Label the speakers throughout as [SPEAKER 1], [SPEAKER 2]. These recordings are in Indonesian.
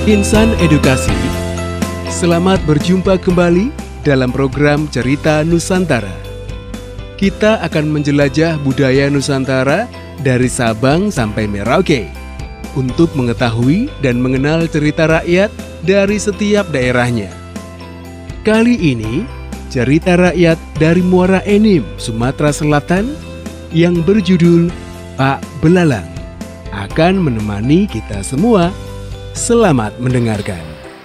[SPEAKER 1] Insan Edukasi, selamat berjumpa kembali dalam program Cerita Nusantara. Kita akan menjelajah budaya Nusantara dari Sabang sampai Merauke untuk mengetahui dan mengenal cerita rakyat dari setiap daerahnya. Kali ini, cerita rakyat dari Muara Enim, Sumatera Selatan yang berjudul Pak Belalang akan menemani kita semua. Selamat mendengarkan.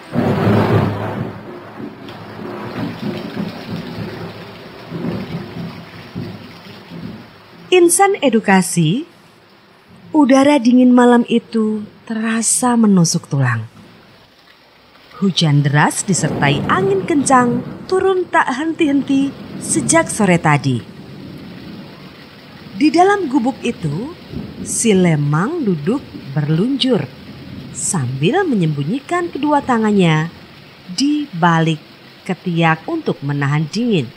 [SPEAKER 2] Insan Edukasi, udara dingin malam itu terasa menusuk tulang. Hujan deras disertai angin kencang turun tak henti-henti sejak sore tadi. Di dalam gubuk itu, si Lemang duduk berlunjur sambil menyembunyikan kedua tangannya di balik ketiak untuk menahan dingin.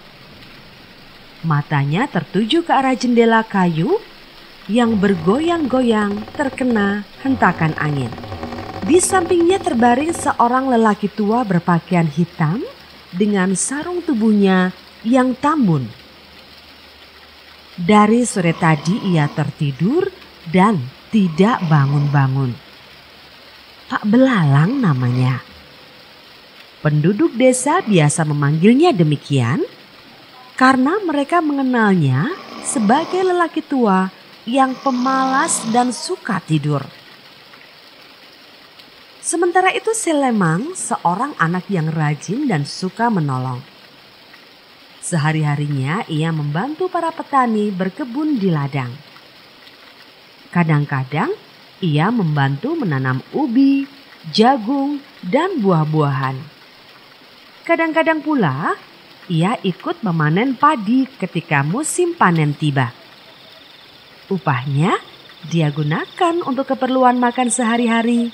[SPEAKER 2] Matanya tertuju ke arah jendela kayu yang bergoyang-goyang terkena hentakan angin. Di sampingnya terbaring seorang lelaki tua berpakaian hitam dengan sarung tubuhnya yang tambun. Dari sore tadi ia tertidur dan tidak bangun-bangun. Pak Belalang namanya. Penduduk desa biasa memanggilnya demikian karena mereka mengenalnya sebagai lelaki tua yang pemalas dan suka tidur. Sementara itu si Lemang seorang anak yang rajin dan suka menolong. Sehari-harinya ia membantu para petani berkebun di ladang. Kadang-kadang ia membantu menanam ubi, jagung, dan buah-buahan. Kadang-kadang pula ia ikut memanen padi ketika musim panen tiba. Upahnya dia gunakan untuk keperluan makan sehari-hari.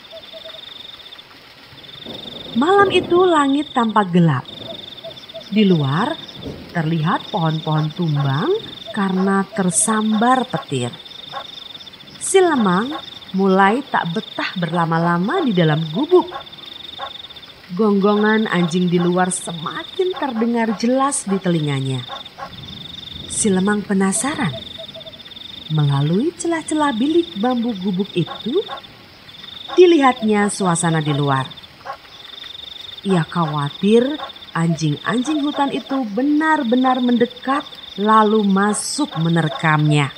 [SPEAKER 2] Malam itu langit tampak gelap. Di luar terlihat pohon-pohon tumbang karena tersambar petir. Si Lemang mulai tak betah berlama-lama di dalam gubuk. Gonggongan anjing di luar semakin terdengar jelas di telinganya. Si Lemang penasaran. Melalui celah-celah bilik bambu gubuk itu, dilihatnya suasana di luar. Ia khawatir anjing-anjing hutan itu benar-benar mendekat lalu masuk menerkamnya.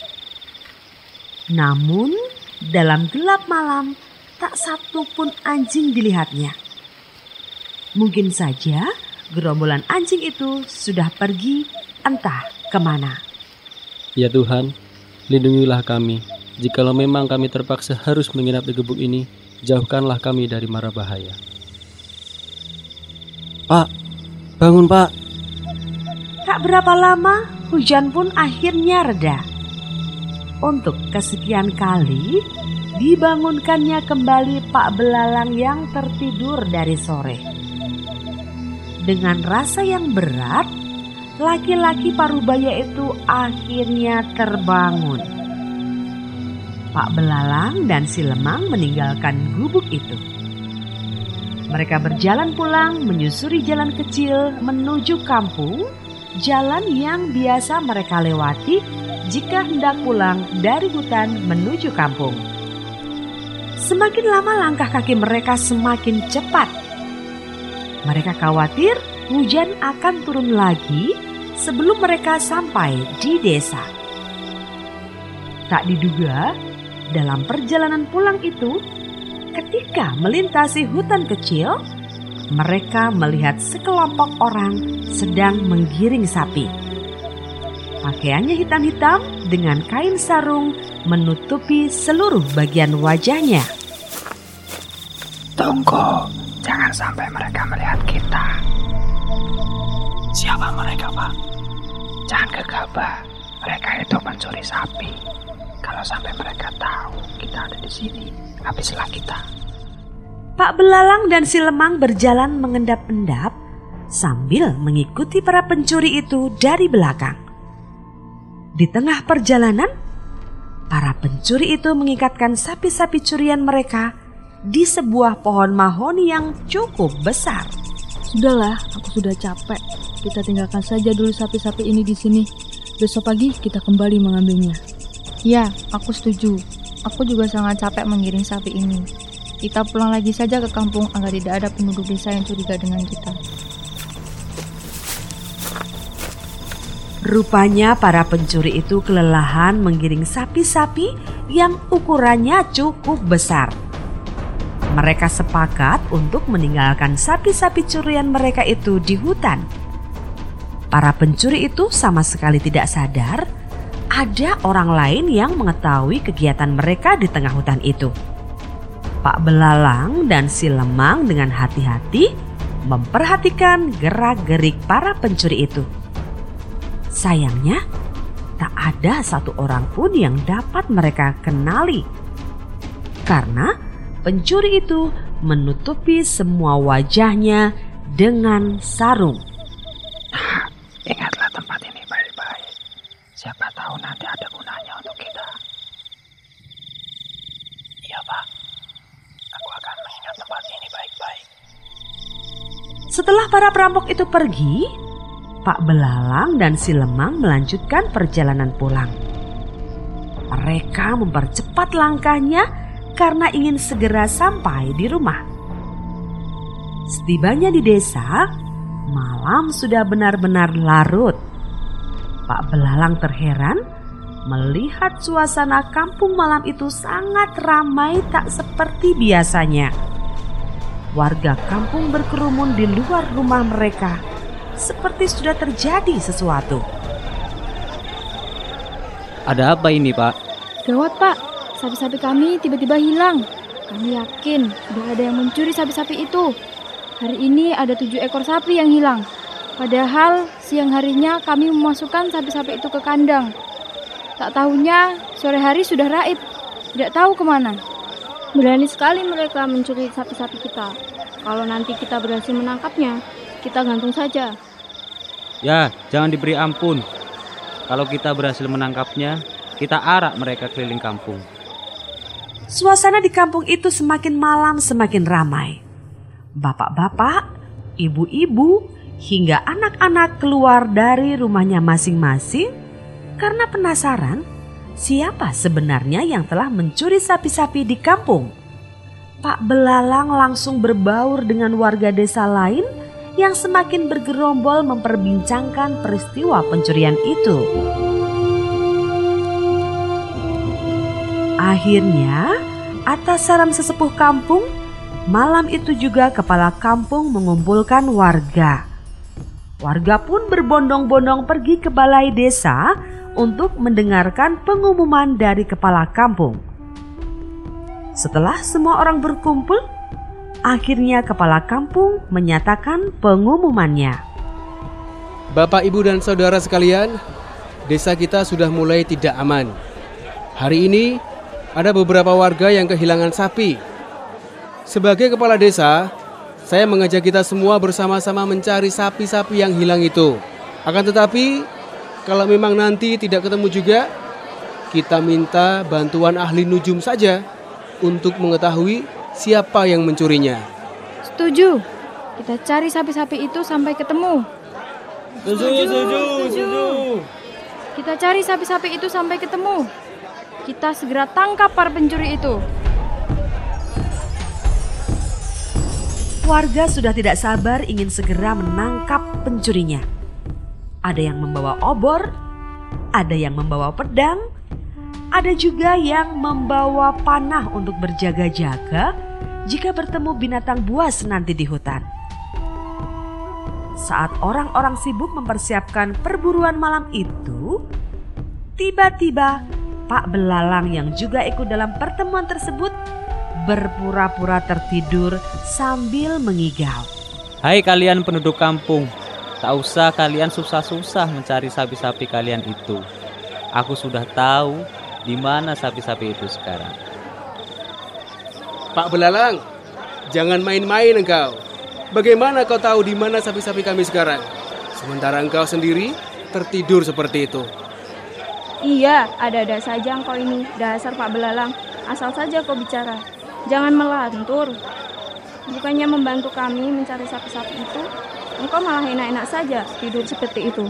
[SPEAKER 2] Namun dalam gelap malam tak satu pun anjing dilihatnya. Mungkin saja gerombolan anjing itu sudah pergi entah kemana.
[SPEAKER 3] Ya Tuhan, lindungilah kami. Jikalau memang kami terpaksa harus menginap di gubuk ini, jauhkanlah kami dari mara bahaya. Pak, bangun Pak.
[SPEAKER 2] Tak berapa lama hujan pun akhirnya reda. Untuk kesekian kali dibangunkannya kembali Pak Belalang yang tertidur dari sore. Dengan rasa yang berat, laki-laki parubaya itu akhirnya terbangun. Pak Belalang dan si Lemang meninggalkan gubuk itu. Mereka berjalan pulang menyusuri jalan kecil menuju kampung, jalan yang biasa mereka lewati jika hendak pulang dari hutan menuju kampung. Semakin lama langkah kaki mereka semakin cepat. Mereka khawatir hujan akan turun lagi sebelum mereka sampai di desa. Tak diduga, dalam perjalanan pulang itu, ketika melintasi hutan kecil, mereka melihat sekelompok orang sedang menggiring sapi. Pakaiannya hitam-hitam dengan kain sarung menutupi seluruh bagian wajahnya.
[SPEAKER 4] Tunggu, jangan sampai mereka melihat kita. Siapa mereka, Pak? Jangan gegabah, mereka itu pencuri sapi. Kalau sampai mereka tahu kita ada di sini, habislah kita.
[SPEAKER 2] Pak Belalang dan si Lemang berjalan mengendap-endap sambil mengikuti para pencuri itu dari belakang. Di tengah perjalanan, para pencuri itu mengikatkan sapi-sapi curian mereka di sebuah pohon mahoni yang cukup besar.
[SPEAKER 5] Sudahlah, aku sudah capek. Kita tinggalkan saja dulu sapi-sapi ini di sini. Besok pagi kita kembali mengambilnya.
[SPEAKER 6] Ya, aku setuju. Aku juga sangat capek mengiring sapi ini. Kita pulang lagi saja ke kampung agar tidak ada penduduk desa yang curiga dengan kita.
[SPEAKER 2] Rupanya para pencuri itu kelelahan menggiring sapi-sapi yang ukurannya cukup besar. Mereka sepakat untuk meninggalkan sapi-sapi curian mereka itu di hutan. Para pencuri itu sama sekali tidak sadar ada orang lain yang mengetahui kegiatan mereka di tengah hutan itu. Pak Belalang dan si Lemang dengan hati-hati memperhatikan gerak-gerik para pencuri itu. Sayangnya, tak ada satu orang pun yang dapat mereka kenali. Karena pencuri itu menutupi semua wajahnya dengan sarung.
[SPEAKER 4] Ingatlah tempat ini baik-baik. Siapa tahu nanti ada gunanya untuk kita. Iya, Pak. Aku akan mengingat tempat ini baik-baik.
[SPEAKER 2] Setelah para perampok itu pergi, Pak Belalang dan si Lemang melanjutkan perjalanan pulang. Mereka mempercepat langkahnya karena ingin segera sampai di rumah. Setibanya di desa, malam sudah benar-benar larut. Pak Belalang terheran melihat suasana kampung malam itu sangat ramai tak seperti biasanya. Warga kampung berkerumun di luar rumah mereka, seperti sudah terjadi sesuatu.
[SPEAKER 3] Ada apa ini, Pak?
[SPEAKER 5] Gawat, Pak. Sapi-sapi kami tiba-tiba hilang. Kami yakin sudah ada yang mencuri sapi-sapi itu. Hari ini ada 7 ekor sapi yang hilang. Padahal siang harinya kami memasukkan sapi-sapi itu ke kandang. Tak tahunya sore hari sudah raib. Tidak tahu kemana.
[SPEAKER 7] Berani sekali mereka mencuri sapi-sapi kita. Kalau nanti kita berhasil menangkapnya, kita gantung saja.
[SPEAKER 3] Ya, jangan diberi ampun. Kalau kita berhasil menangkapnya, kita arak mereka keliling kampung.
[SPEAKER 2] Suasana di kampung itu semakin malam semakin ramai. Bapak-bapak, ibu-ibu, hingga anak-anak keluar dari rumahnya masing-masing karena penasaran siapa sebenarnya yang telah mencuri sapi-sapi di kampung. Pak Belalang langsung berbaur dengan warga desa lain yang semakin bergerombol memperbincangkan peristiwa pencurian itu. Akhirnya, atas saran sesepuh kampung, malam itu juga kepala kampung mengumpulkan warga. Warga pun berbondong-bondong pergi ke balai desa untuk mendengarkan pengumuman dari kepala kampung. Setelah semua orang berkumpul, akhirnya kepala kampung menyatakan pengumumannya.
[SPEAKER 1] Bapak, Ibu, dan saudara sekalian, desa kita sudah mulai tidak aman. Hari ini ada beberapa warga yang kehilangan sapi. Sebagai kepala desa, saya mengajak kita semua bersama-sama mencari sapi-sapi yang hilang itu. Akan tetapi, kalau memang nanti tidak ketemu juga, kita minta bantuan ahli nujum saja untuk mengetahui siapa yang mencurinya.
[SPEAKER 5] Setuju. Kita cari sapi-sapi itu sampai ketemu.
[SPEAKER 3] Setuju.
[SPEAKER 5] Kita cari sapi-sapi itu sampai ketemu. Kita segera tangkap para pencuri itu.
[SPEAKER 2] Warga sudah tidak sabar ingin segera menangkap pencurinya. Ada yang membawa obor, ada yang membawa pedang, ada juga yang membawa panah untuk berjaga-jaga jika bertemu binatang buas nanti di hutan. Saat orang-orang sibuk mempersiapkan perburuan malam itu, tiba-tiba Pak Belalang yang juga ikut dalam pertemuan tersebut berpura-pura tertidur sambil mengigau.
[SPEAKER 3] Hai kalian penduduk kampung, tak usah kalian susah-susah mencari sapi-sapi kalian itu. Aku sudah tahu di mana sapi-sapi itu sekarang.
[SPEAKER 1] Pak Belalang, jangan main-main engkau. Bagaimana kau tahu di mana sapi-sapi kami sekarang? Sementara engkau sendiri tertidur seperti itu.
[SPEAKER 7] Iya, ada-ada saja engkau ini, dasar Pak Belalang. Asal saja kau bicara. jangan melantur. Bukannya membantu kami mencari sapi-sapi itu, engkau malah enak-enak saja tidur seperti itu.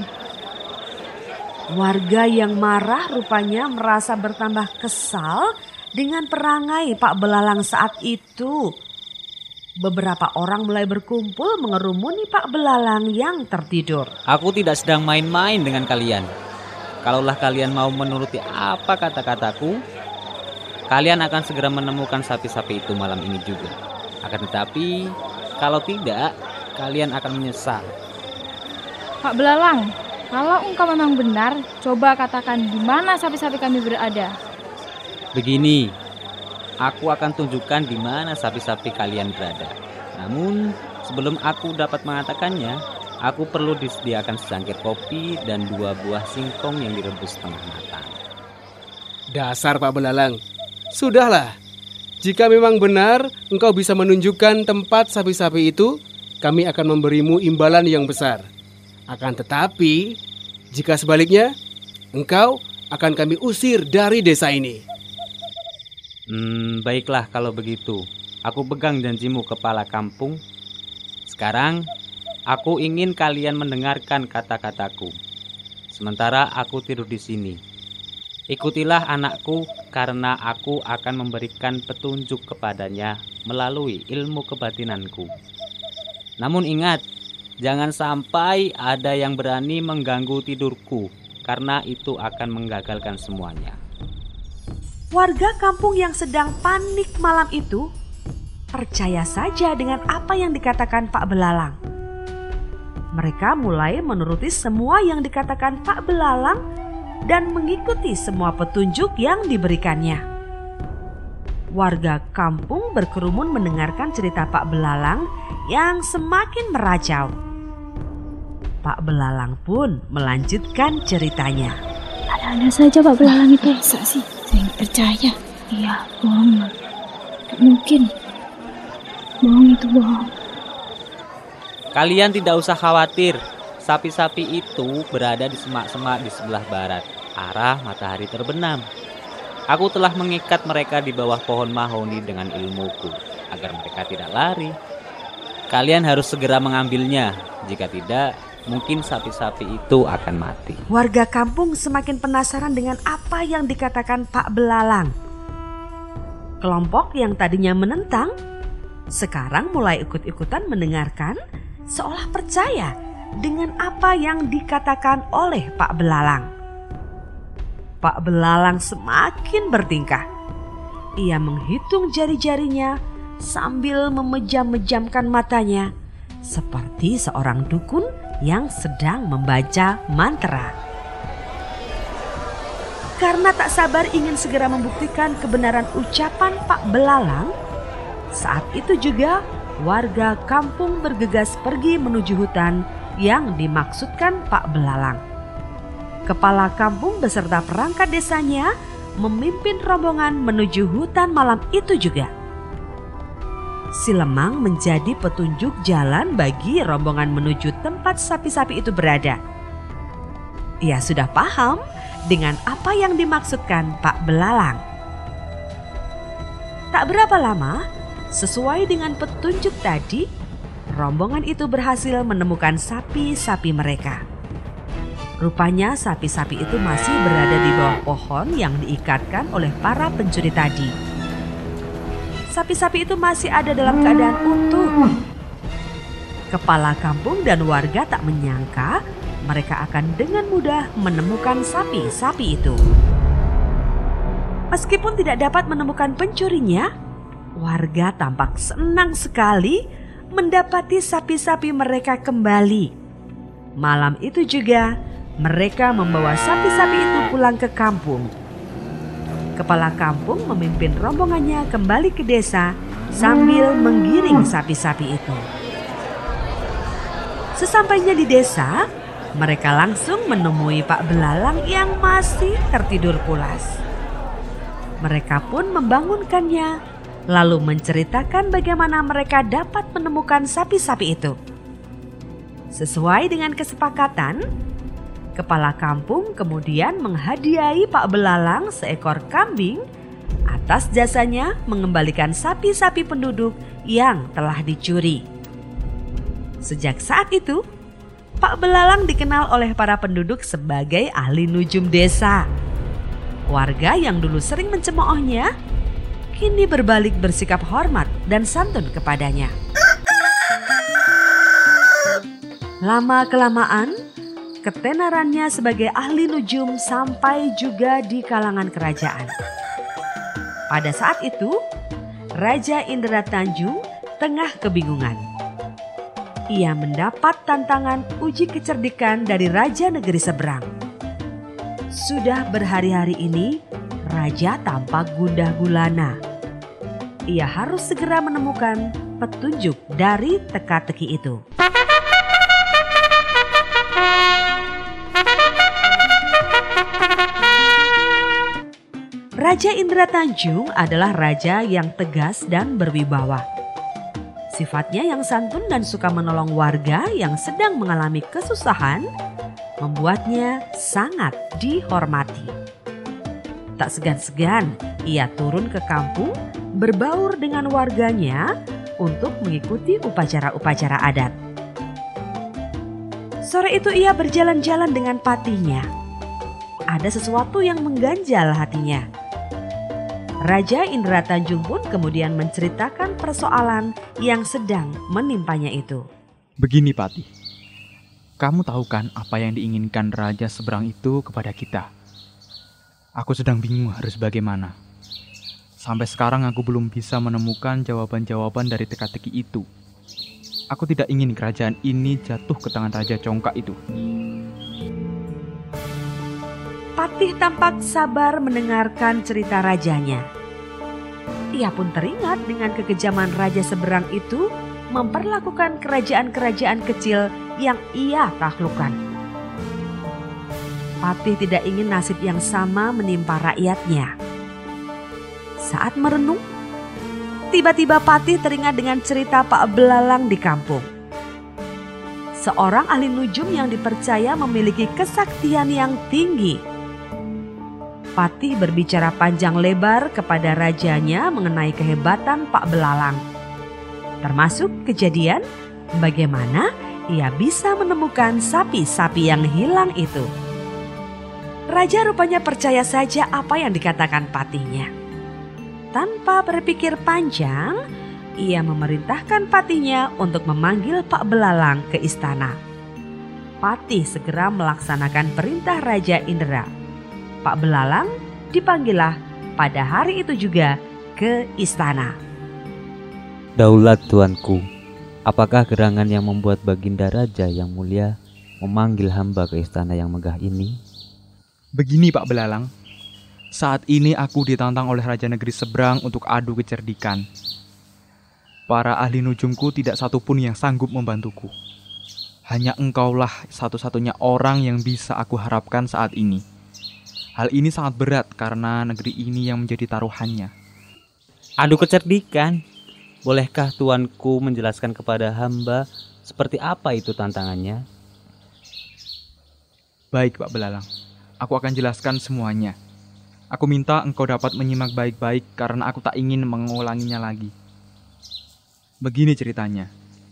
[SPEAKER 2] Warga yang marah rupanya merasa bertambah kesal dengan perangai Pak Belalang saat itu. Beberapa orang mulai berkumpul mengerumuni Pak Belalang yang tertidur.
[SPEAKER 3] Aku tidak sedang main-main dengan kalian. Kalaulah kalian mau menuruti apa kata-kataku, kalian akan segera menemukan sapi-sapi itu malam ini juga. Akan tetapi, kalau tidak, kalian akan menyesal.
[SPEAKER 5] Pak Belalang, kalau engkau memang benar, coba katakan di mana sapi-sapi kami berada.
[SPEAKER 3] Begini, aku akan tunjukkan di mana sapi-sapi kalian berada. Namun, sebelum aku dapat mengatakannya, aku perlu disediakan secangkir kopi dan 2 buah singkong yang direbus setengah matang.
[SPEAKER 1] Dasar Pak Belalang, sudahlah. Jika memang benar engkau bisa menunjukkan tempat sapi-sapi itu, kami akan memberimu imbalan yang besar. Akan tetapi, jika sebaliknya, engkau akan kami usir dari desa ini.
[SPEAKER 3] Baiklah kalau begitu. Aku pegang janjimu kepala kampung. Sekarang, aku ingin kalian mendengarkan kata-kataku. Sementara aku tidur di sini. Ikutilah anakku karena aku akan memberikan petunjuk kepadanya melalui ilmu kebatinanku. Namun ingat, jangan sampai ada yang berani mengganggu tidurku karena itu akan menggagalkan semuanya.
[SPEAKER 2] Warga kampung yang sedang panik malam itu percaya saja dengan apa yang dikatakan Pak Belalang. Mereka mulai menuruti semua yang dikatakan Pak Belalang dan mengikuti semua petunjuk yang diberikannya. Warga kampung berkerumun mendengarkan cerita Pak Belalang yang semakin meracau. Pak Belalang pun melanjutkan ceritanya.
[SPEAKER 7] Ada saja Pak Belalang itu. Masa sih? Saya nggak percaya. Iya, bohong. Tidak mungkin. Bohong itu bohong.
[SPEAKER 3] Kalian tidak usah khawatir. Sapi-sapi itu berada di semak-semak di sebelah barat, arah matahari terbenam. Aku telah mengikat mereka di bawah pohon mahoni dengan ilmuku, agar mereka tidak lari. Kalian harus segera mengambilnya, jika tidak, mungkin sapi-sapi itu akan mati.
[SPEAKER 2] Warga kampung semakin penasaran dengan apa yang dikatakan Pak Belalang. Kelompok yang tadinya menentang, sekarang mulai ikut-ikutan mendengarkan, seolah percaya dengan apa yang dikatakan oleh Pak Belalang. Pak Belalang semakin bertingkah. Ia menghitung jari-jarinya sambil memejam-mejamkan matanya seperti seorang dukun yang sedang membaca mantra. Karena tak sabar ingin segera membuktikan kebenaran ucapan Pak Belalang, saat itu juga warga kampung bergegas pergi menuju hutan yang dimaksudkan Pak Belalang. Kepala kampung beserta perangkat desanya memimpin rombongan menuju hutan malam itu juga. Si lemang menjadi petunjuk jalan bagi rombongan menuju tempat sapi-sapi itu berada. Ia sudah paham dengan apa yang dimaksudkan Pak Belalang. Tak berapa lama, sesuai dengan petunjuk tadi, rombongan itu berhasil menemukan sapi-sapi mereka. Rupanya sapi-sapi itu masih berada di bawah pohon yang diikatkan oleh para pencuri tadi. Sapi-sapi itu masih ada dalam keadaan utuh. Kepala kampung dan warga tak menyangka mereka akan dengan mudah menemukan sapi-sapi itu. Meskipun tidak dapat menemukan pencurinya, warga tampak senang sekali mendapati sapi-sapi mereka kembali. Malam itu juga mereka membawa sapi-sapi itu pulang ke kampung. Kepala kampung memimpin rombongannya kembali ke desa sambil menggiring sapi-sapi itu. Sesampainya di desa, mereka langsung menemui Pak Belalang yang masih tertidur pulas. Mereka pun membangunkannya, lalu menceritakan bagaimana mereka dapat menemukan sapi-sapi itu. Sesuai dengan kesepakatan, kepala kampung kemudian menghadiahi Pak Belalang seekor kambing atas jasanya mengembalikan sapi-sapi penduduk yang telah dicuri. Sejak saat itu, Pak Belalang dikenal oleh para penduduk sebagai ahli nujum desa. Warga yang dulu sering mencemoohnya, kini berbalik bersikap hormat dan santun kepadanya. Lama-kelamaan, ketenarannya sebagai ahli nujum sampai juga di kalangan kerajaan. Pada saat itu, Raja Indra Tanjung tengah kebingungan. Ia mendapat tantangan uji kecerdikan dari Raja Negeri Seberang. Sudah berhari-hari ini, Raja tampak gundah gulana. Ia harus segera menemukan petunjuk dari teka-teki itu. Raja Indra Tanjung adalah raja yang tegas dan berwibawa. Sifatnya yang santun dan suka menolong warga yang sedang mengalami kesusahan membuatnya sangat dihormati. Tak segan-segan ia turun ke kampung berbaur dengan warganya untuk mengikuti upacara-upacara adat. Sore itu ia berjalan-jalan dengan patihnya. Ada sesuatu yang mengganjal hatinya. Raja Indra Tanjung pun kemudian menceritakan persoalan yang sedang menimpanya itu.
[SPEAKER 8] Begini Patih, kamu tahu kan apa yang diinginkan Raja Seberang itu kepada kita? Aku sedang bingung harus bagaimana. Sampai sekarang aku belum bisa menemukan jawaban-jawaban dari teka-teki itu. Aku tidak ingin kerajaan ini jatuh ke tangan Raja Congkak itu.
[SPEAKER 2] Patih tampak sabar mendengarkan cerita rajanya. Ia pun teringat dengan kekejaman Raja Seberang itu memperlakukan kerajaan-kerajaan kecil yang ia taklukkan. Patih tidak ingin nasib yang sama menimpa rakyatnya. Saat merenung, tiba-tiba Patih teringat dengan cerita Pak Belalang di kampung. Seorang ahli nujum yang dipercaya memiliki kesaktian yang tinggi. Patih berbicara panjang lebar kepada rajanya mengenai kehebatan Pak Belalang. Termasuk kejadian bagaimana ia bisa menemukan sapi-sapi yang hilang itu. Raja rupanya percaya saja apa yang dikatakan patihnya. Tanpa berpikir panjang, ia memerintahkan patihnya untuk memanggil Pak Belalang ke istana. Patih segera melaksanakan perintah Raja Indra. Pak Belalang dipanggillah pada hari itu juga ke istana.
[SPEAKER 3] Daulat tuanku, apakah gerangan yang membuat Baginda Raja yang mulia memanggil hamba ke istana yang megah ini?
[SPEAKER 8] Begini Pak Belalang, saat ini aku ditantang oleh Raja Negeri Seberang untuk adu kecerdikan. Para ahli nujumku tidak satupun yang sanggup membantuku. Hanya engkaulah satu-satunya orang yang bisa aku harapkan saat ini. Hal ini sangat berat karena negeri ini yang menjadi taruhannya.
[SPEAKER 3] Adu kecerdikan? Bolehkah tuanku menjelaskan kepada hamba seperti apa itu tantangannya?
[SPEAKER 8] Baik Pak Belalang, aku akan jelaskan semuanya. Aku minta engkau dapat menyimak baik-baik karena aku tak ingin mengulanginya lagi. Begini ceritanya.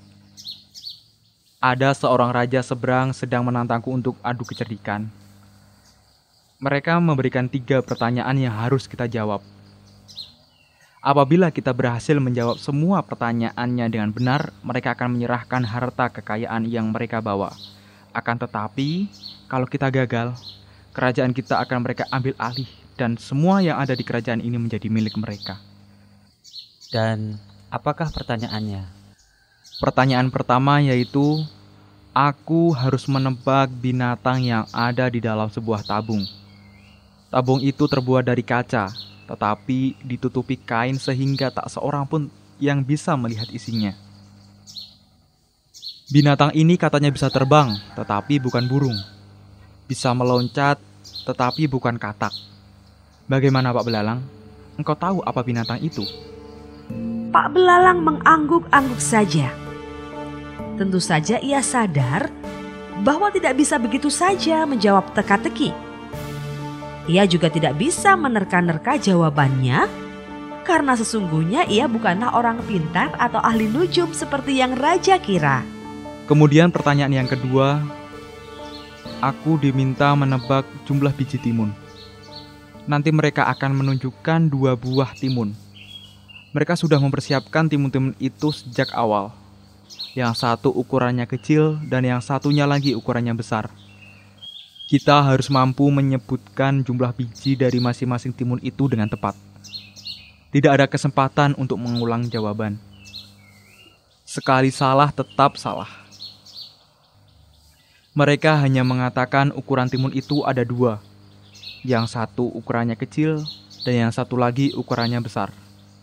[SPEAKER 8] Ada seorang Raja Seberang sedang menantangku untuk adu kecerdikan. Mereka memberikan 3 pertanyaan yang harus kita jawab. Apabila kita berhasil menjawab semua pertanyaannya dengan benar, mereka akan menyerahkan harta kekayaan yang mereka bawa. Akan tetapi, kalau kita gagal, kerajaan kita akan mereka ambil alih dan semua yang ada di kerajaan ini menjadi milik mereka.
[SPEAKER 3] Dan apakah pertanyaannya?
[SPEAKER 8] Pertanyaan pertama yaitu, aku harus menebak binatang yang ada di dalam sebuah tabung. Tabung itu terbuat dari kaca, tetapi ditutupi kain sehingga tak seorang pun yang bisa melihat isinya. Binatang ini katanya bisa terbang, tetapi bukan burung. Bisa meloncat, tetapi bukan katak. Bagaimana Pak Belalang? Engkau tahu apa binatang itu?
[SPEAKER 2] Pak Belalang mengangguk-angguk saja. Tentu saja ia sadar bahwa tidak bisa begitu saja menjawab teka-teki. Ia juga tidak bisa menerka-nerka jawabannya karena sesungguhnya ia bukanlah orang pintar atau ahli nujum seperti yang raja kira.
[SPEAKER 8] Kemudian pertanyaan yang kedua, aku diminta menebak jumlah biji timun. Nanti mereka akan menunjukkan 2 buah timun. Mereka sudah mempersiapkan timun-timun itu sejak awal. Yang satu ukurannya kecil dan yang satunya lagi ukurannya besar. Kita harus mampu menyebutkan jumlah biji dari masing-masing timun itu dengan tepat. Tidak ada kesempatan untuk mengulang jawaban. Sekali salah tetap salah. Mereka hanya mengatakan ukuran timun itu ada 2. Yang satu ukurannya kecil dan yang satu lagi ukurannya besar.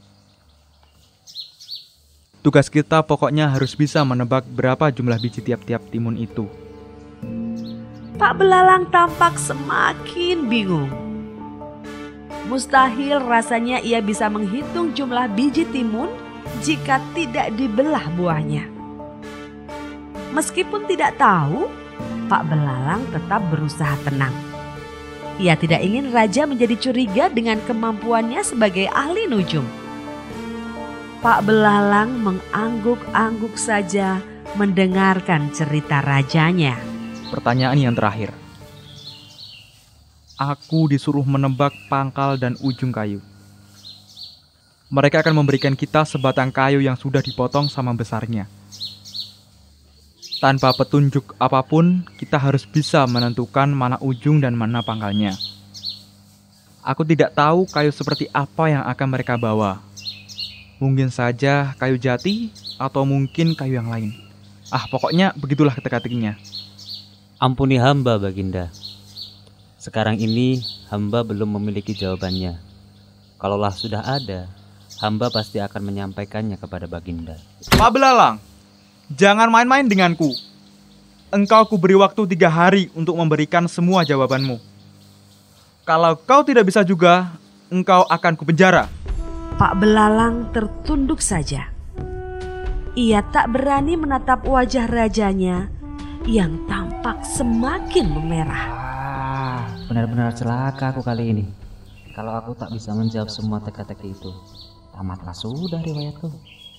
[SPEAKER 8] Tugas kita pokoknya harus bisa menebak berapa jumlah biji tiap-tiap timun itu.
[SPEAKER 2] Pak Belalang tampak semakin bingung. Mustahil rasanya ia bisa menghitung jumlah biji timun jika tidak dibelah buahnya. Meskipun tidak tahu, Pak Belalang tetap berusaha tenang. Ia tidak ingin raja menjadi curiga dengan kemampuannya sebagai ahli nujum. Pak Belalang mengangguk-angguk saja mendengarkan cerita rajanya.
[SPEAKER 8] Pertanyaan yang terakhir. Aku disuruh menebak pangkal dan ujung kayu. Mereka akan memberikan kita sebatang kayu yang sudah dipotong sama besarnya. Tanpa petunjuk apapun, kita harus bisa menentukan mana ujung dan mana pangkalnya. Aku tidak tahu kayu seperti apa yang akan mereka bawa. Mungkin saja kayu jati atau mungkin kayu yang lain. Pokoknya begitulah teka-tekinya.
[SPEAKER 3] Ampuni hamba, Baginda. Sekarang ini hamba belum memiliki jawabannya. Kalaulah sudah ada, hamba pasti akan menyampaikannya kepada Baginda.
[SPEAKER 8] Pak Belalang, jangan main-main denganku. Engkau kuberi waktu 3 hari untuk memberikan semua jawabanmu. Kalau kau tidak bisa juga, engkau akan kupenjara.
[SPEAKER 2] Pak Belalang tertunduk saja. Ia tak berani menatap wajah rajanya yang tampak semakin memerah.
[SPEAKER 3] Benar-benar celaka aku kali ini. Kalau aku tak bisa menjawab semua teka-teki itu, tamatlah sudah riwayatku.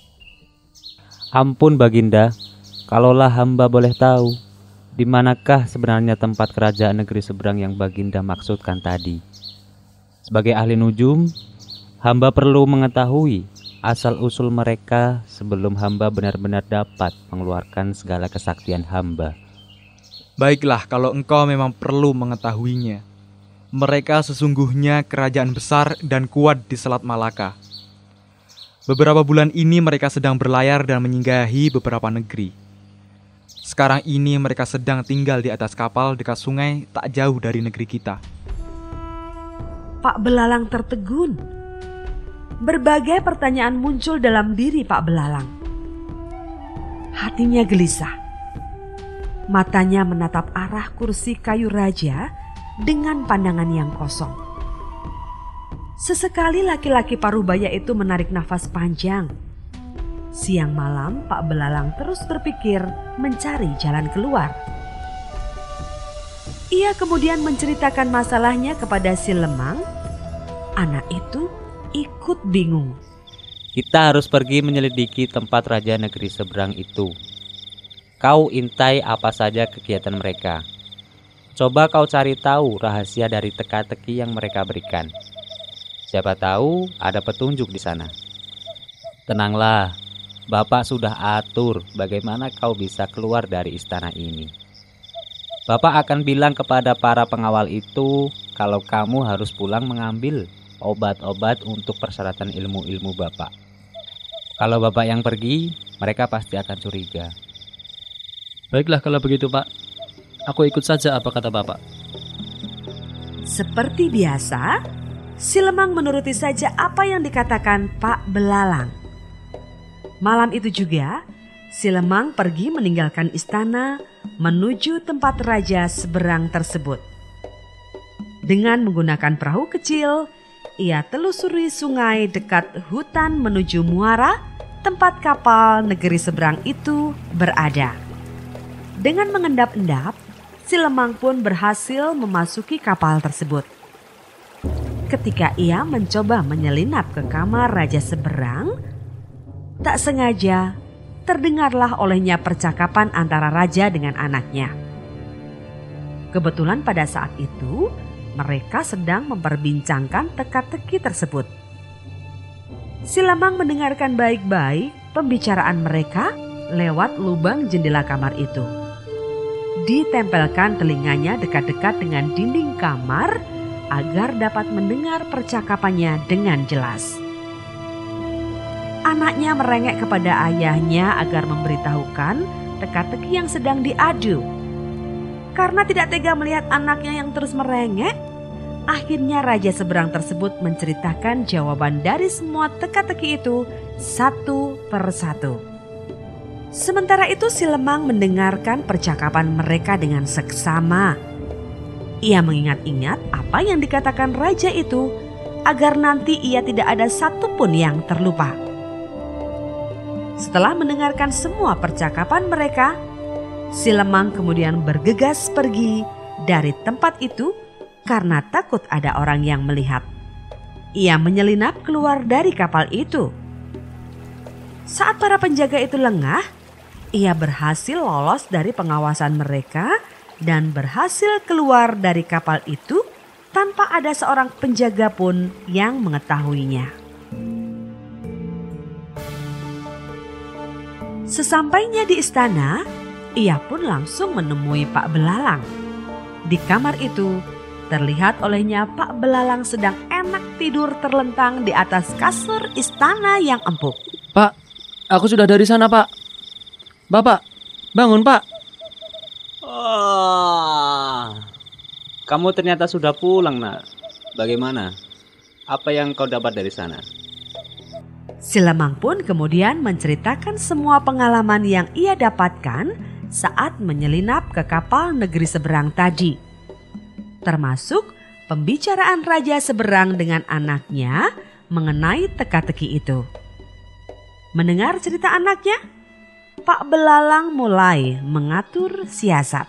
[SPEAKER 3] Ampun Baginda, kalaulah hamba boleh tahu, di manakah sebenarnya tempat kerajaan negeri seberang yang Baginda maksudkan tadi? Sebagai ahli nujum, hamba perlu mengetahui asal-usul mereka sebelum hamba benar-benar dapat mengeluarkan segala kesaktian hamba.
[SPEAKER 8] Baiklah, kalau engkau memang perlu mengetahuinya. Mereka sesungguhnya kerajaan besar dan kuat di Selat Malaka. Beberapa bulan ini mereka sedang berlayar dan menyinggahi beberapa negeri. Sekarang ini mereka sedang tinggal di atas kapal dekat sungai tak jauh dari negeri kita.
[SPEAKER 2] Pak Belalang tertegun. Berbagai pertanyaan muncul dalam diri Pak Belalang. Hatinya gelisah. Matanya menatap arah kursi kayu raja dengan pandangan yang kosong. Sesekali laki-laki parubaya itu menarik nafas panjang. Siang malam Pak Belalang terus berpikir mencari jalan keluar. Ia kemudian menceritakan masalahnya kepada si Lemang. Anak itu ikut bingung.
[SPEAKER 3] Kita harus pergi menyelidiki tempat raja negeri seberang itu. Kau intai apa saja kegiatan mereka. Coba kau cari tahu rahasia dari teka-teki yang mereka berikan. Siapa tahu ada petunjuk di sana. Tenanglah, Bapak sudah atur bagaimana kau bisa keluar dari istana ini. Bapak akan bilang kepada para pengawal itu kalau kamu harus pulang mengambil obat-obat untuk persyaratan ilmu-ilmu Bapak. Kalau Bapak yang pergi, mereka pasti akan curiga.
[SPEAKER 9] Baiklah kalau begitu Pak, aku ikut saja apa kata Bapak.
[SPEAKER 2] Seperti biasa, si Lemang menuruti saja apa yang dikatakan Pak Belalang. Malam itu juga, si Lemang pergi meninggalkan istana menuju tempat raja seberang tersebut. Dengan menggunakan perahu kecil, ia telusuri sungai dekat hutan menuju muara tempat kapal negeri seberang itu berada. Dengan mengendap-endap, si Lemang pun berhasil memasuki kapal tersebut. ketika ia mencoba menyelinap ke kamar raja seberang, tak sengaja terdengarlah olehnya percakapan antara raja dengan anaknya. Kebetulan pada saat itu mereka sedang memperbincangkan teka-teki tersebut. Si lemang mendengarkan baik-baik pembicaraan mereka lewat lubang jendela kamar itu. Ditempelkan telinganya dekat-dekat dengan dinding kamar agar dapat mendengar percakapannya dengan jelas. Anaknya merengek kepada ayahnya agar memberitahukan teka-teki yang sedang diadu. Karena tidak tega melihat anaknya yang terus merengek, akhirnya raja seberang tersebut menceritakan jawaban dari semua teka-teki itu satu persatu. Sementara itu si lemang mendengarkan percakapan mereka dengan seksama. Ia mengingat-ingat apa yang dikatakan raja itu agar nanti ia tidak ada satupun yang terlupa. Setelah mendengarkan semua percakapan mereka, si lemang kemudian bergegas pergi dari tempat itu karena takut ada orang yang melihat. Ia menyelinap keluar dari kapal itu. Saat para penjaga itu lengah, ia berhasil lolos dari pengawasan mereka dan berhasil keluar dari kapal itu tanpa ada seorang penjaga pun yang mengetahuinya. Sesampainya di istana, ia pun langsung menemui Pak Belalang. Di kamar itu, terlihat olehnya Pak Belalang sedang enak tidur terlentang di atas kasur istana yang empuk.
[SPEAKER 9] Pak, aku sudah dari sana, Pak. Bapak, bangun, Pak.
[SPEAKER 3] Kamu ternyata sudah pulang, Nak. Bagaimana? Apa yang kau dapat dari sana?
[SPEAKER 2] Si lemang pun kemudian menceritakan semua pengalaman yang ia dapatkan saat menyelinap ke kapal negeri seberang tadi. Termasuk pembicaraan raja seberang dengan anaknya mengenai teka-teki itu. Mendengar cerita anaknya, Pak Belalang mulai mengatur siasat.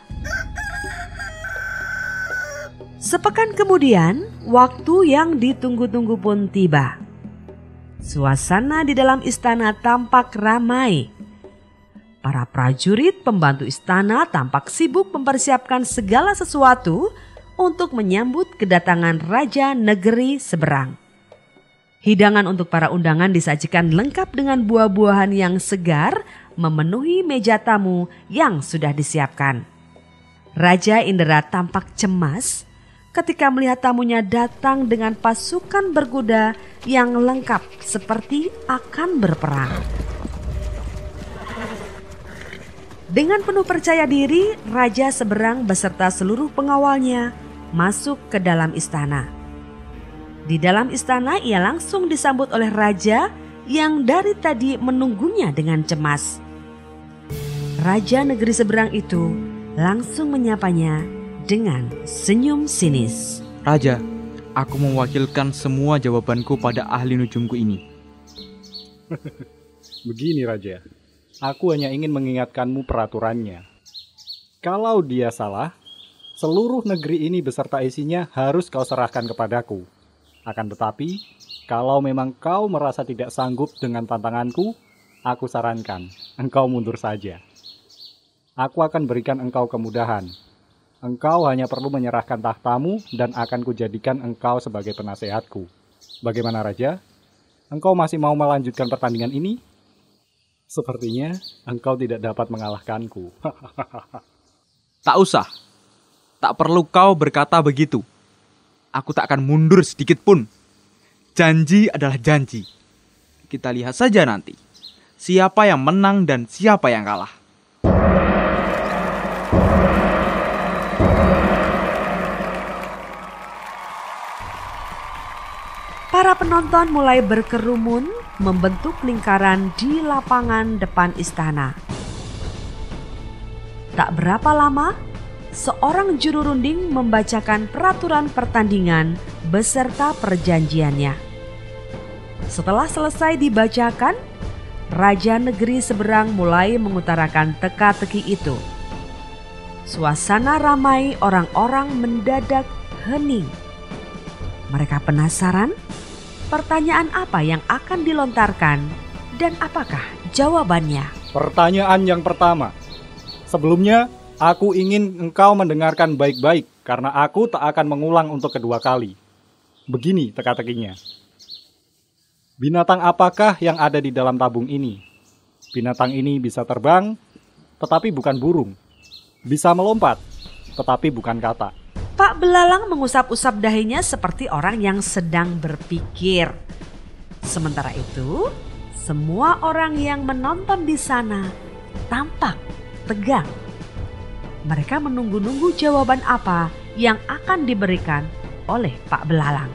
[SPEAKER 2] Sepekan kemudian, waktu yang ditunggu-tunggu pun tiba. Suasana di dalam istana tampak ramai. Para prajurit pembantu istana tampak sibuk mempersiapkan segala sesuatu untuk menyambut kedatangan raja negeri seberang. Hidangan untuk para undangan disajikan lengkap dengan buah-buahan yang segar memenuhi meja tamu yang sudah disiapkan. Raja Indra tampak cemas ketika melihat tamunya datang dengan pasukan berkuda yang lengkap seperti akan berperang. Dengan penuh percaya diri, raja seberang beserta seluruh pengawalnya masuk ke dalam istana. Di dalam istana ia langsung disambut oleh raja yang dari tadi menunggunya dengan cemas. Raja negeri seberang itu langsung menyapanya dengan senyum sinis.
[SPEAKER 8] Raja, aku mewakilkan semua jawabanku pada ahli nujumku ini.
[SPEAKER 10] Begini Raja, aku hanya ingin mengingatkanmu peraturannya. Kalau dia salah, seluruh negeri ini beserta isinya harus kau serahkan kepadaku. Akan tetapi, kalau memang kau merasa tidak sanggup dengan tantanganku, aku sarankan engkau mundur saja. Aku akan berikan engkau kemudahan. Engkau hanya perlu menyerahkan tahtamu dan akan kujadikan engkau sebagai penasehatku. Bagaimana Raja? Engkau masih mau melanjutkan pertandingan ini? Sepertinya engkau tidak dapat mengalahkanku.
[SPEAKER 8] Tak usah. Tak perlu kau berkata begitu. Aku tak akan mundur sedikit pun. Janji adalah janji. Kita lihat saja nanti. Siapa yang menang dan siapa yang kalah.
[SPEAKER 2] Para penonton mulai berkerumun membentuk lingkaran di lapangan depan istana. Tak berapa lama, seorang juru runding membacakan peraturan pertandingan beserta perjanjiannya. Setelah selesai dibacakan, raja negeri seberang mulai mengutarakan teka-teki itu. Suasana ramai orang-orang mendadak hening. Mereka penasaran pertanyaan apa yang akan dilontarkan dan apakah jawabannya.
[SPEAKER 10] Pertanyaan yang pertama. Sebelumnya, aku ingin engkau mendengarkan baik-baik karena aku tak akan mengulang untuk kedua kali. Begini teka-tekinya. Binatang apakah yang ada di dalam tabung ini? Binatang ini bisa terbang, tetapi bukan burung. Bisa melompat, tetapi bukan katak.
[SPEAKER 2] Pak Belalang mengusap-usap dahinya seperti orang yang sedang berpikir. Sementara itu, semua orang yang menonton di sana tampak tegang. Mereka menunggu-nunggu jawaban apa yang akan diberikan oleh Pak Belalang.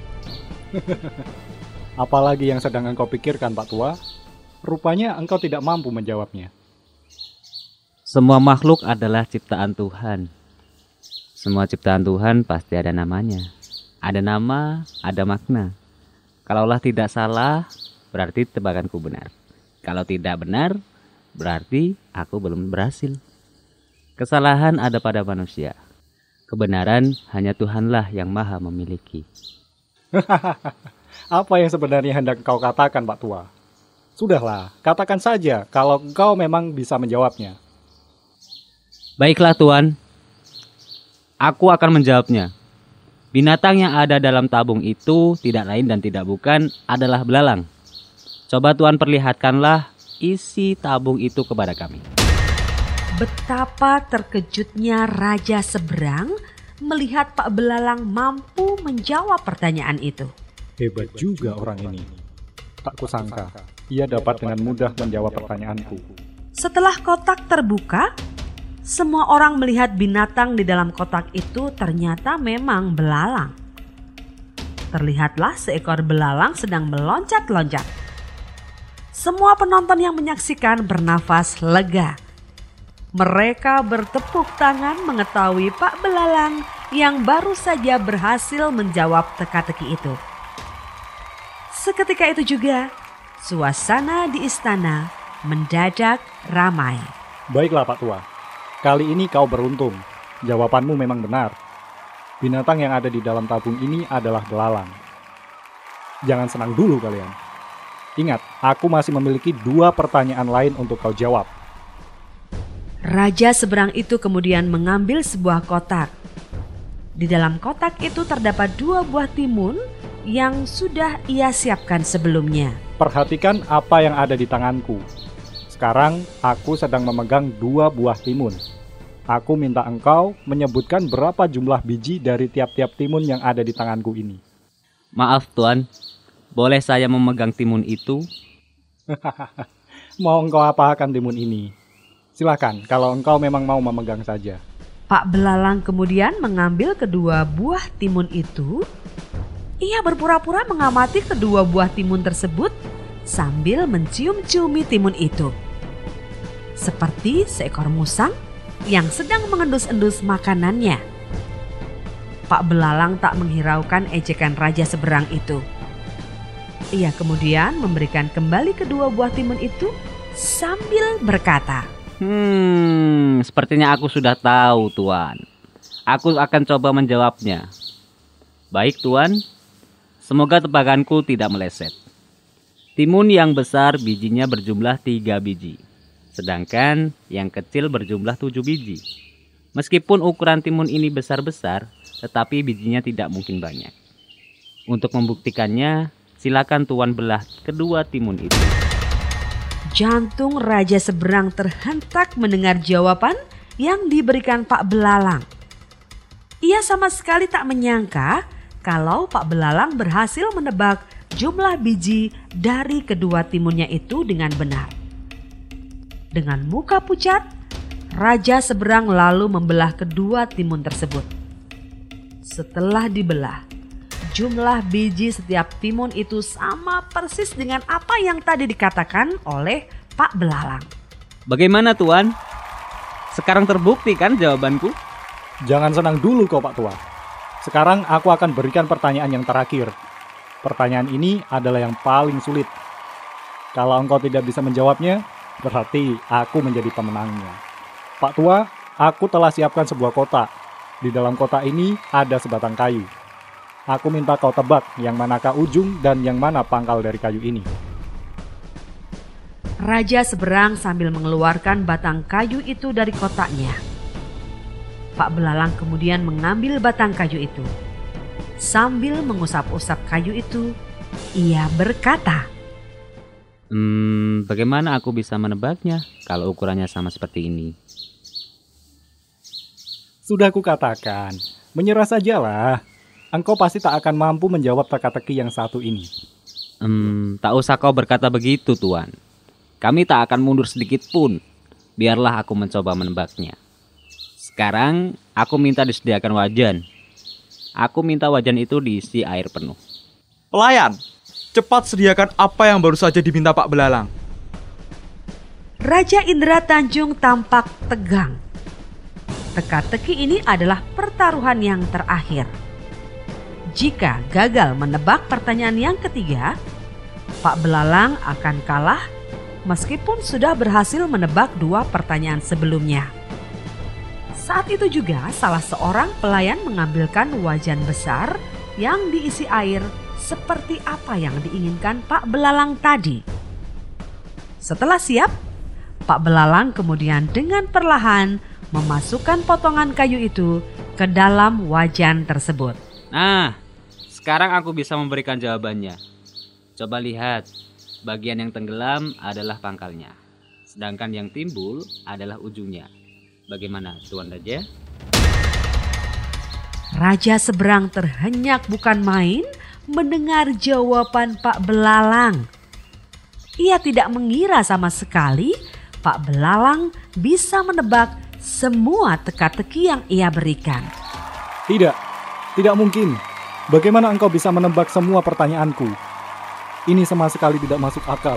[SPEAKER 10] Apalagi yang sedang engkau pikirkan, Pak Tua? Rupanya engkau tidak mampu menjawabnya.
[SPEAKER 3] Semua makhluk adalah ciptaan Tuhan. Semua ciptaan Tuhan pasti ada namanya. Ada nama, ada makna. Kalaulah tidak salah, berarti tebakanku benar. Kalau tidak benar, berarti aku belum berhasil. Kesalahan ada pada manusia. Kebenaran hanya Tuhanlah yang maha memiliki.
[SPEAKER 10] Apa yang sebenarnya hendak kau katakan, Pak Tua? Sudahlah, katakan saja kalau engkau memang bisa menjawabnya.
[SPEAKER 3] Baiklah Tuan, aku akan menjawabnya. Binatang yang ada dalam tabung itu tidak lain dan tidak bukan adalah belalang. Coba Tuan perlihatkanlah isi tabung itu kepada kami.
[SPEAKER 2] Betapa terkejutnya Raja Seberang melihat Pak Belalang mampu menjawab pertanyaan itu.
[SPEAKER 10] Hebat juga orang ini. Tak kusangka, ia dapat dengan mudah menjawab pertanyaanku.
[SPEAKER 2] Setelah kotak terbuka, semua orang melihat binatang di dalam kotak itu ternyata memang belalang. Terlihatlah seekor belalang sedang meloncat-loncat. Semua penonton yang menyaksikan bernafas lega. Mereka bertepuk tangan mengetahui Pak Belalang yang baru saja berhasil menjawab teka-teki itu. Seketika itu juga, suasana di istana mendadak ramai.
[SPEAKER 10] Baiklah Pak Tua, kali ini kau beruntung. Jawabanmu memang benar. Binatang yang ada di dalam tabung ini adalah belalang. Jangan senang dulu kalian. Ingat, aku masih memiliki 2 pertanyaan lain untuk kau jawab.
[SPEAKER 2] Raja Seberang itu kemudian mengambil sebuah kotak. Di dalam kotak itu terdapat 2 buah timun yang sudah ia siapkan sebelumnya.
[SPEAKER 10] Perhatikan apa yang ada di tanganku. Sekarang aku sedang memegang 2 buah timun. Aku minta engkau menyebutkan berapa jumlah biji dari tiap-tiap timun yang ada di tanganku ini.
[SPEAKER 3] Maaf Tuan, boleh saya memegang timun itu?
[SPEAKER 10] Mau engkau apakan timun ini? Silakan, kalau engkau memang mau memegang saja.
[SPEAKER 2] Pak Belalang kemudian mengambil kedua buah timun itu. Ia berpura-pura mengamati kedua buah timun tersebut sambil mencium-ciumi timun itu. Seperti seekor musang yang sedang mengendus-endus makanannya. Pak Belalang tak menghiraukan ejekan Raja Seberang itu. Ia kemudian memberikan kembali kedua buah timun itu sambil berkata,
[SPEAKER 3] Sepertinya aku sudah tahu Tuan. Aku akan coba menjawabnya. Baik Tuan, semoga tebakanku tidak meleset. Timun yang besar bijinya berjumlah 3 biji. Sedangkan yang kecil berjumlah 7 biji. Meskipun ukuran timun ini besar-besar, tetapi bijinya tidak mungkin banyak. Untuk membuktikannya, silakan Tuan belah kedua timun itu.
[SPEAKER 2] Jantung Raja Seberang terhentak mendengar jawaban yang diberikan Pak Belalang. Ia sama sekali tak menyangka kalau Pak Belalang berhasil menebak jumlah biji dari kedua timunnya itu dengan benar. Dengan muka pucat, Raja Seberang lalu membelah kedua timun tersebut. Setelah dibelah, jumlah biji setiap timun itu sama persis dengan apa yang tadi dikatakan oleh Pak Belalang.
[SPEAKER 3] Bagaimana Tuan? Sekarang terbukti kan jawabanku?
[SPEAKER 10] Jangan senang dulu kau Pak Tua. Sekarang aku akan berikan pertanyaan yang terakhir. Pertanyaan ini adalah yang paling sulit. Kalau engkau tidak bisa menjawabnya, berarti aku menjadi pemenangnya. Pak Tua, aku telah siapkan sebuah kotak. Di dalam kotak ini ada sebatang kayu. Aku minta kau tebak yang manakah ujung dan yang mana pangkal dari kayu ini.
[SPEAKER 2] Raja Seberang sambil mengeluarkan batang kayu itu dari kotaknya. Pak Belalang kemudian mengambil batang kayu itu. Sambil mengusap-usap kayu itu, ia berkata,
[SPEAKER 3] Bagaimana aku bisa menebaknya kalau ukurannya sama seperti ini?
[SPEAKER 10] Sudah kukatakan, menyerah sajalah. Engkau pasti tak akan mampu menjawab teka-teki yang satu ini.
[SPEAKER 3] Tak usah kau berkata begitu, Tuan. Kami tak akan mundur sedikit pun. Biarlah aku mencoba menebaknya. Sekarang, aku minta disediakan wajan. Aku minta wajan itu diisi air penuh.
[SPEAKER 8] Pelayan, cepat sediakan apa yang baru saja diminta Pak Belalang.
[SPEAKER 2] Raja Indra Tanjung tampak tegang. Teka-teki ini adalah pertaruhan yang terakhir. Jika gagal menebak pertanyaan yang ketiga, Pak Belalang akan kalah meskipun sudah berhasil menebak 2 pertanyaan sebelumnya. Saat itu juga salah seorang pelayan mengambilkan wajan besar yang diisi air seperti apa yang diinginkan Pak Belalang tadi. Setelah siap, Pak Belalang kemudian dengan perlahan memasukkan potongan kayu itu ke dalam wajan tersebut.
[SPEAKER 3] Nah, sekarang aku bisa memberikan jawabannya. Coba lihat, bagian yang tenggelam adalah pangkalnya, sedangkan yang timbul adalah ujungnya. Bagaimana, Tuan Raja?
[SPEAKER 2] Raja Seberang terhenyak bukan main mendengar jawaban Pak Belalang. Ia tidak mengira sama sekali Pak Belalang bisa menebak semua teka-teki yang ia berikan.
[SPEAKER 10] Tidak mungkin. Bagaimana engkau bisa menebak semua pertanyaanku? Ini sama sekali tidak masuk akal.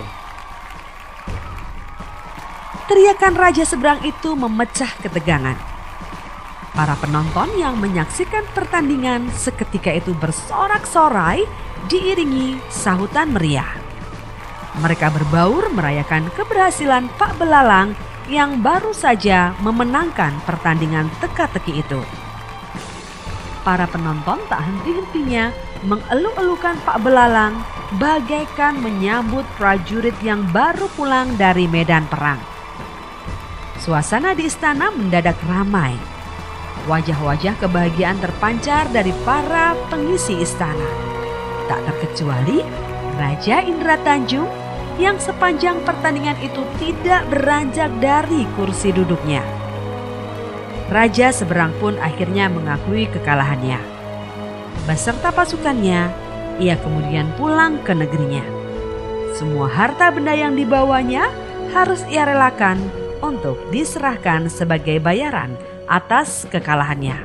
[SPEAKER 2] Teriakan Raja Seberang itu memecah ketegangan. Para penonton yang menyaksikan pertandingan seketika itu bersorak-sorai diiringi sahutan meriah. Mereka berbaur merayakan keberhasilan Pak Belalang yang baru saja memenangkan pertandingan teka-teki itu. Para penonton tak henti-hentinya mengeluk-elukan Pak Belalang bagaikan menyambut prajurit yang baru pulang dari medan perang. Suasana di istana mendadak ramai. Wajah-wajah kebahagiaan terpancar dari para pengisi istana. Tak terkecuali Raja Indra Tanjung yang sepanjang pertandingan itu tidak beranjak dari kursi duduknya. Raja Seberang pun akhirnya mengakui kekalahannya. Beserta pasukannya, ia kemudian pulang ke negerinya. Semua harta benda yang dibawanya harus ia relakan untuk diserahkan sebagai bayaran atas kekalahannya.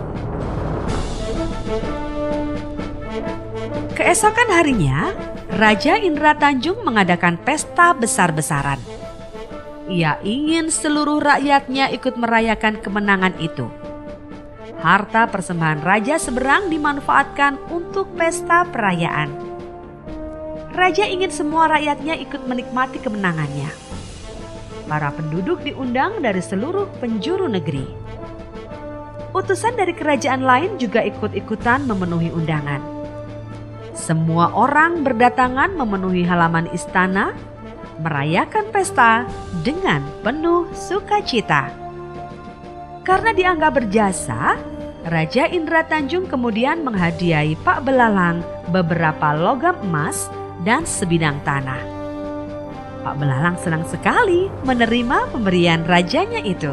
[SPEAKER 2] Keesokan harinya, Raja Indra Tanjung mengadakan pesta besar-besaran. Ia ingin seluruh rakyatnya ikut merayakan kemenangan itu. Harta persembahan Raja Seberang dimanfaatkan untuk pesta perayaan. Raja ingin semua rakyatnya ikut menikmati kemenangannya. Para penduduk diundang dari seluruh penjuru negeri. Utusan dari kerajaan lain juga ikut-ikutan memenuhi undangan. Semua orang berdatangan memenuhi halaman istana, merayakan pesta dengan penuh sukacita. Karena dianggap berjasa, Raja Indra Tanjung kemudian menghadiahi Pak Belalang beberapa logam emas dan sebidang tanah. Pak Belalang senang sekali menerima pemberian rajanya itu.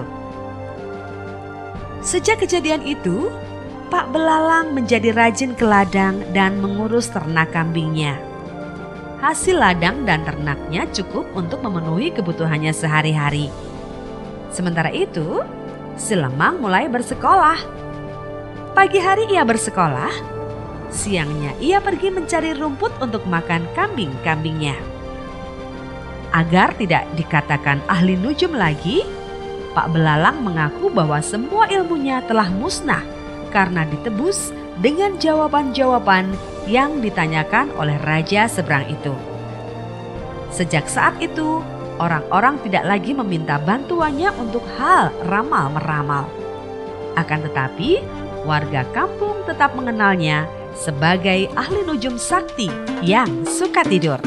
[SPEAKER 2] Sejak kejadian itu, Pak Belalang menjadi rajin ke ladang dan mengurus ternak kambingnya. Hasil ladang dan ternaknya cukup untuk memenuhi kebutuhannya sehari-hari. Sementara itu, si Lemang mulai bersekolah. Pagi hari ia bersekolah, siangnya ia pergi mencari rumput untuk makan kambing-kambingnya. Agar tidak dikatakan ahli nujum lagi, Pak Belalang mengaku bahwa semua ilmunya telah musnah karena ditebus dengan jawaban-jawaban yang ditanyakan oleh Raja Seberang itu. Sejak saat itu, orang-orang tidak lagi meminta bantuannya untuk hal ramal-meramal. Akan tetapi, warga kampung tetap mengenalnya sebagai ahli nujum sakti yang suka tidur.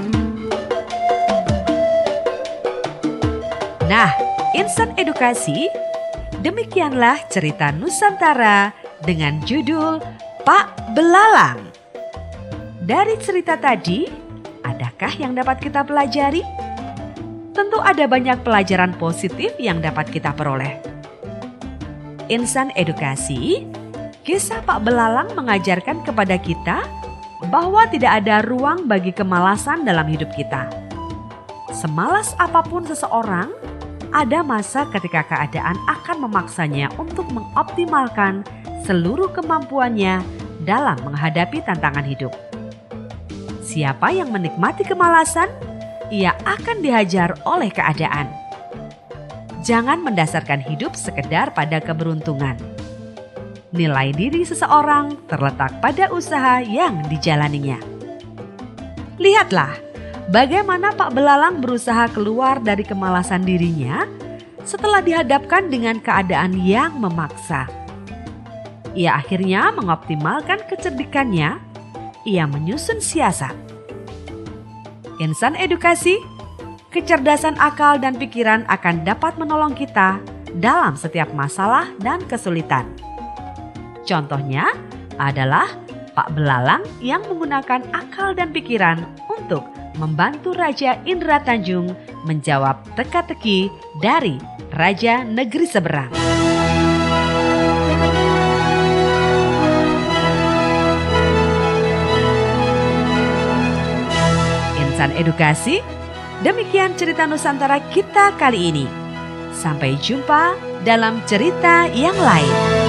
[SPEAKER 2] Nah, insan edukasi, demikianlah cerita Nusantara dengan judul Pak Belalang. Dari cerita tadi, adakah yang dapat kita pelajari? Tentu ada banyak pelajaran positif yang dapat kita peroleh. Insan edukasi, kisah Pak Belalang mengajarkan kepada kita bahwa tidak ada ruang bagi kemalasan dalam hidup kita. Semalas apapun seseorang, ada masa ketika keadaan akan memaksanya untuk mengoptimalkan seluruh kemampuannya dalam menghadapi tantangan hidup. Siapa yang menikmati kemalasan, ia akan dihajar oleh keadaan. Jangan mendasarkan hidup sekedar pada keberuntungan. Nilai diri seseorang terletak pada usaha yang dijalaninya. Lihatlah bagaimana Pak Belalang berusaha keluar dari kemalasan dirinya setelah dihadapkan dengan keadaan yang memaksa. Ia akhirnya mengoptimalkan kecerdikannya. Ia menyusun siasat. Insan edukasi, kecerdasan akal dan pikiran akan dapat menolong kita dalam setiap masalah dan kesulitan. Contohnya adalah Pak Belalang yang menggunakan akal dan pikiran untuk membantu Raja Indra Tanjung menjawab teka-teki dari Raja Negeri Seberang. Insan edukasi, demikian cerita Nusantara kita kali ini. Sampai jumpa dalam cerita yang lain.